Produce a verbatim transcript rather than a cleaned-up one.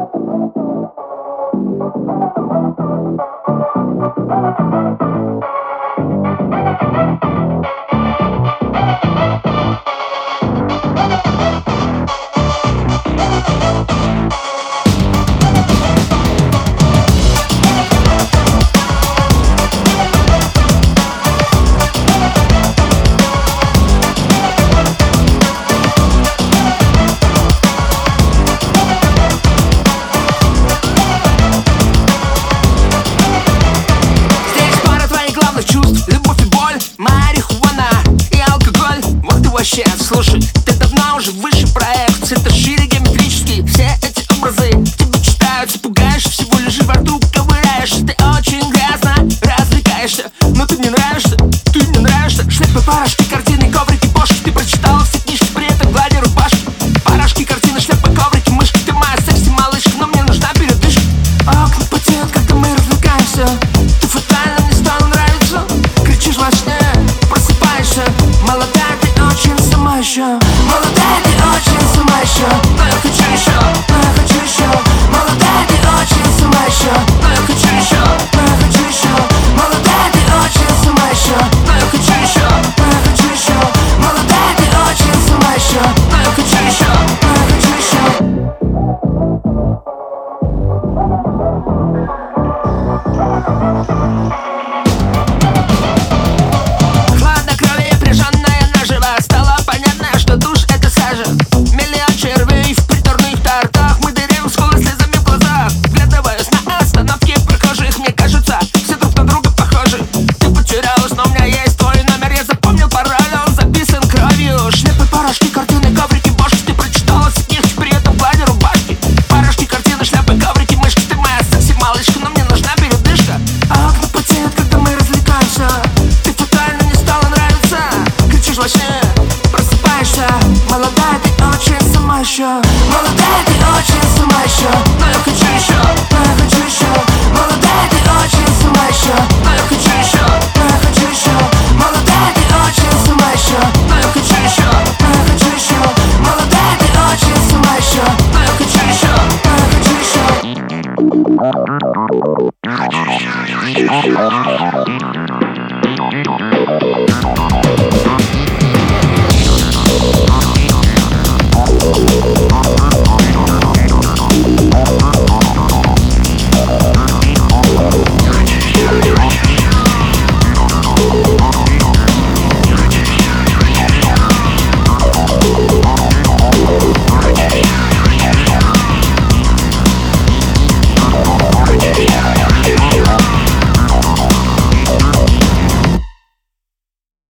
Вообще, слушай, ты давно уже выше проекции, это шире геометрические. Все эти образы тебе читаются, пугаешь, всего лишь во рту ковыряешься. Ты очень грязно развлекаешься, но ты мне нравишься, ты мне нравишься. Шляпы, порошки, картины, коврики, бошки. Ты прочитала все книжки, при этом глади рубашки. Порошки, картины, шляпы, коврики, мышки. Ты моя секси малышка, но мне нужна передышка. Окна потеют, когда мы развлекаемся. Ты фатально мне стала нравиться. Кричишь во сне, просыпаешься. Молодая, ты очень сама еще. Молодая, ты очень сама еще. Но я хочу еще, но я хочу еще. Молодая, ты очень сама еще. Но я хочу еще, но я хочу еще. Молодая, ты очень сама еще. Но я хочу еще, но я хочу еще. Молодая, ты очень сама еще. Но я хочу еще, но я хочу Хладнокровие, прижженное наживо. Стало понятно, что душ — это сажа. Миллион червей в приторных тортах. Мы дырявим скулы слезами в глазах. Вглядываюсь на остановке прохожих. Мне кажется, все друг на друга похожи. Ты потерялась, но у меня есть твой номер. Я запомнил пароль, он записан кровью. Шляпы, порошки, картины, коврики, бошки. Ты прочитала все книжки, при этом глади рубашки. Порошки, картины, шляпы, коврики, мышки. Ты моя секси малышка, но мне нужна передышка. А окна потеют, когда мы развлекаемся. Ты фатально не стала нравиться. Кричишь во сне, просыпаешься. Молодая, ты очень сама еще. Молодая, ты очень сама еще. Но я хочу еще, но я хочу еще. Молодая, ты очень сама еще. Но я хочу еще, но я хочу еще. Молодая, ты очень сама еще. Но я хочу еще, но я хочу еще. Молодая, ты очень сама еще. Но я хочу еще, но я хочу еще. Хочу еще.